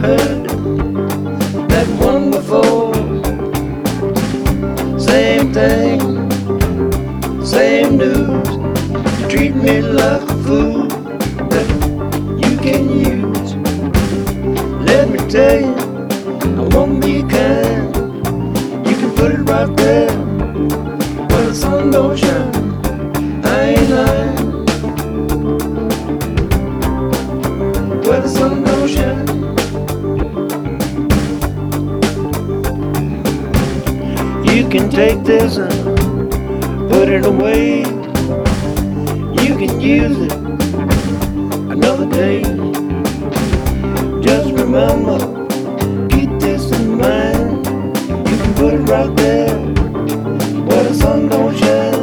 heard that one before. Same thing, same news. You treat me like a fool that you can use. Let me tell you, I won't be kind. You can put it right there where the sun don't shine. I ain't lying. Where the sun don't shine. You can take this and put it away. You can use it another day. Just remember, keep this in mind. You can put it right there where the sun don't shine.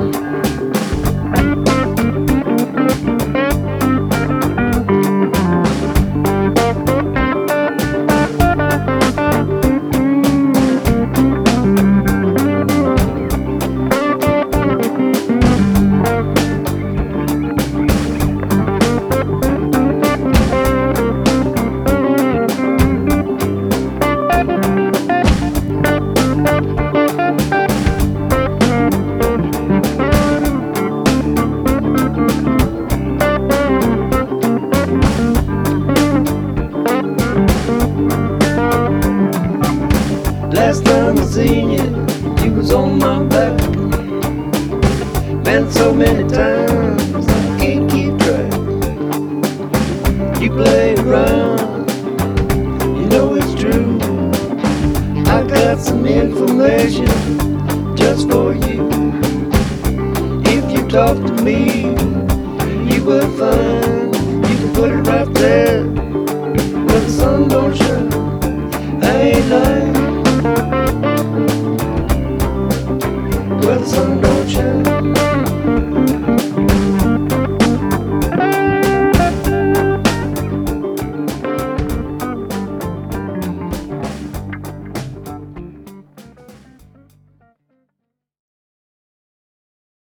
Last time I seen you, you was on my back. Been so many times, I can't keep track. You play around, you know it's true. I got some information just for you. If you talk to me, you will find you can put it right there where the sun don't shine. I ain't lying. Where the sun don't